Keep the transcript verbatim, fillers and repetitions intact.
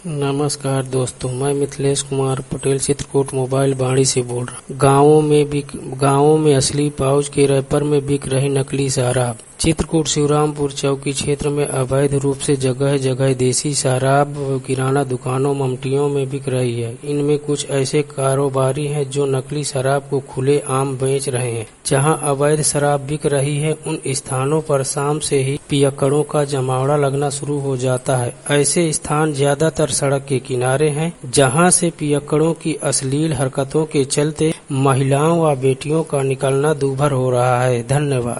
नमस्कार दोस्तों, मैं मिथिलेश कुमार पटेल चित्रकूट मोबाइल बाड़ी से बोल रहा हूँ। गाँवों में बिक गाँवों में असली पाउच के रैपर में बिक रही नकली शराब। चित्रकूट शिवरामपुर चौकी क्षेत्र में अवैध रूप से जगह जगह देसी शराब किराना दुकानों ममटियों में बिक रही है। इनमें कुछ ऐसे कारोबारी हैं जो नकली शराब को खुले आम बेच रहे हैं। जहां अवैध शराब बिक रही है, उन स्थानों पर शाम से ही पियक्कड़ों का जमावड़ा लगना शुरू हो जाता है। ऐसे स्थान ज्यादातर सड़क के किनारे हैं, जहां से पियक्कड़ों की अश्लील हरकतों के चलते महिलाओं व बेटियों का निकलना दूभर हो रहा है। धन्यवाद।